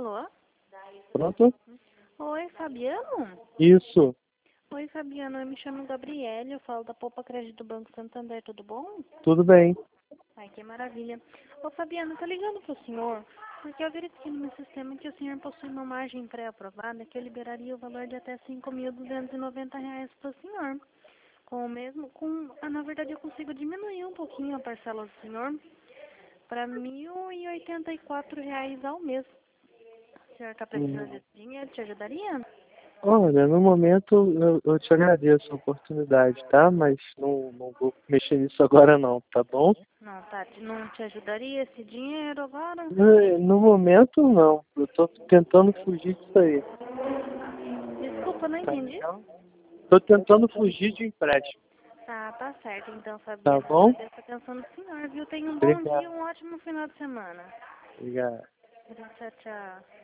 Alô? Pronto? Oi, Fabiano? Isso. Oi, Fabiano, eu me chamo Gabriele, eu falo da Poupa Crédito do Banco Santander, tudo bom? Tudo bem. Ai, que maravilha. Ô, Fabiano, tô ligando pro senhor, porque eu verifiquei no meu sistema que o senhor possui uma margem pré-aprovada que eu liberaria o valor de até R$ 5.290 pro senhor. Com o mesmo, na verdade eu consigo diminuir um pouquinho a parcela do senhor para R$ 1.084 ao mês. O senhor está precisando desse dinheiro? Te ajudaria? Olha, no momento eu te agradeço a oportunidade, tá? Mas não vou mexer nisso agora não, tá bom? Não, tá. Não te ajudaria esse dinheiro agora? No momento não. Eu tô tentando fugir disso aí. Desculpa, não Tá entendi. legal? Tô tentando fugir de empréstimo. Tá certo então, Tá Fabiano. bom? Agradeço a atenção do senhor, viu? Tenha um bom dia e Obrigado. um ótimo final de semana. Obrigado. Tchau, tchau.